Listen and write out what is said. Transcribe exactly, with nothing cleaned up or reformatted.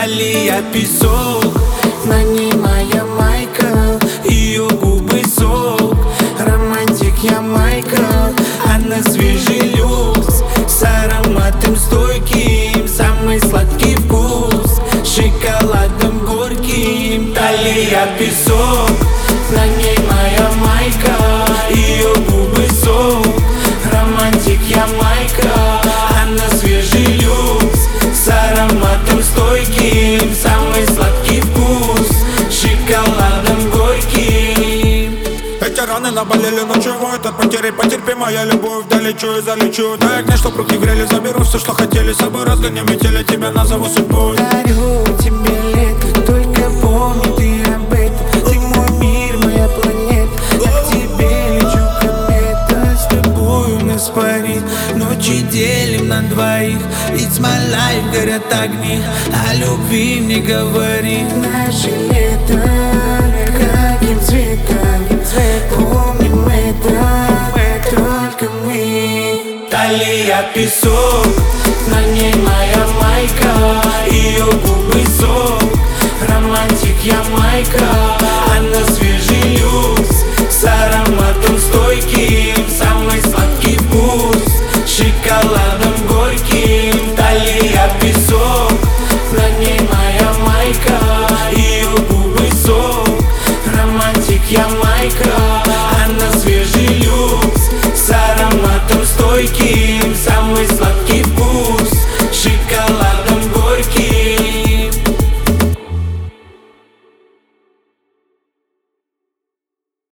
Талия песок, на ней моя майка, ее губы сок. Романтик я Майкл, она свежий люкс, с ароматом стойким, самый сладкий вкус, шоколадом горьким. Талия песок, на ней моя майка, ее губы сок. Романтик я Майкл, она свежий люкс, с ароматом стойким, самый сладкий вкус, шоколадом горьким. Эти раны наболели, но чего это? Потери потерпи, моя любовь, долечу и залечу. Дай огня, чтоб руки грели, заберу все, что хотели, с собой разгоним метели, тебя назову судьбой. Дарю тебе лето, только помни ты об этом. Ты мой мир, моя планета, я к тебе лечу комета. С тобой у нас парит, ночи делим на двоих. It's my life, горят огни, о любви мне говори. Наше лето, каким цветом, помним это, только мы. Талия песок, на ней моя майка, ее губы сок. Романтик я Майкл, она свежий люкс, с ароматом стойким, самый сладкий вкус, шоколадом горьким. Талия песок, на ней моя майка, ее губы сок. Романтик я Майкл,